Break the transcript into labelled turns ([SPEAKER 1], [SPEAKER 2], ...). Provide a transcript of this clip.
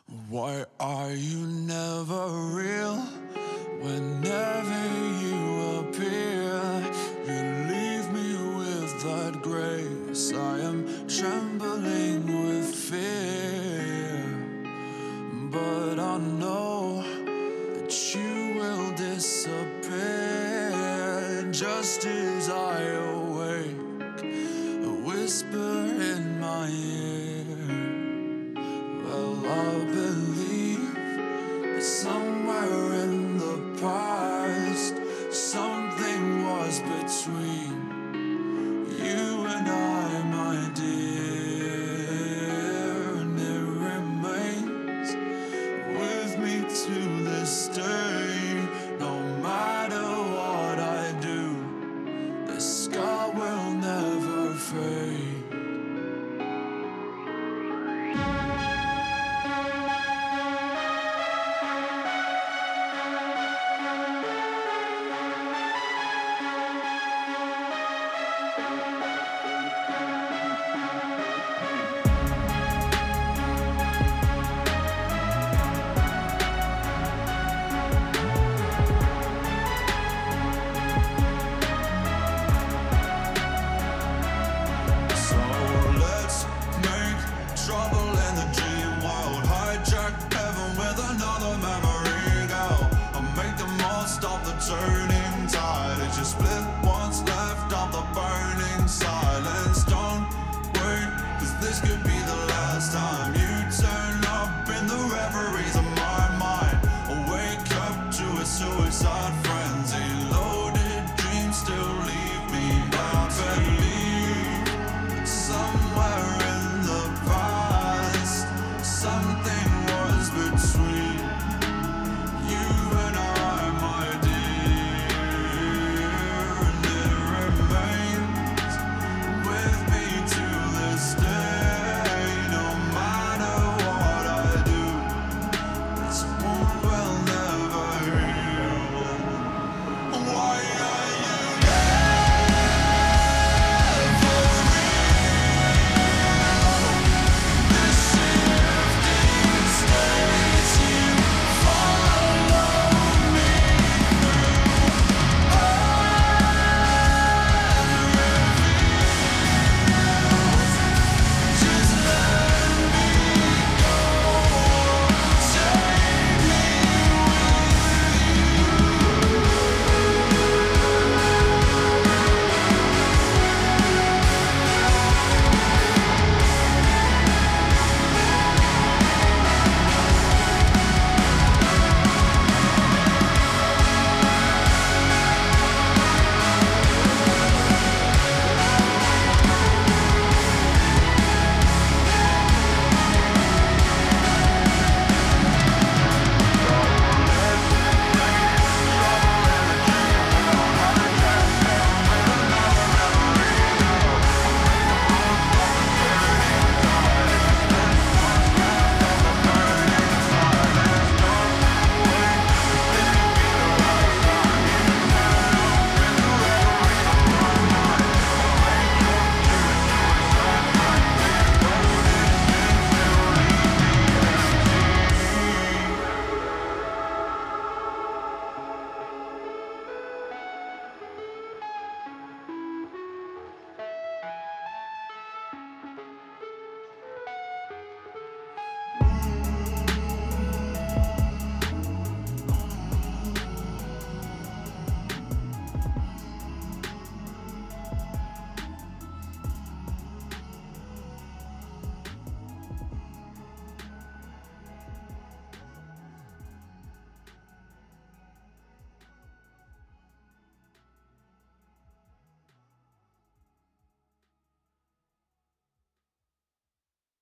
[SPEAKER 1] Why are you never real? Whenever you appear, you leave me with that grace. I am trembling with fear, but I know that you will disappear just as I awake, a whisper in my ear. Well, I believe that somewhere in the past something was between you and I, my dear, and it remains with me to this day. No matter what I do, the scar will never fade. Trouble in the dream world, hijack heaven with another memory, girl. I make the most of the turning tide. It's just split what's left of the burning silence. Don't wait, cause this could be the last time you turn up in the reveries of my mind. I wake up to a suicide frenzy. Loaded dreams still leave me. I believe somewhere in the past something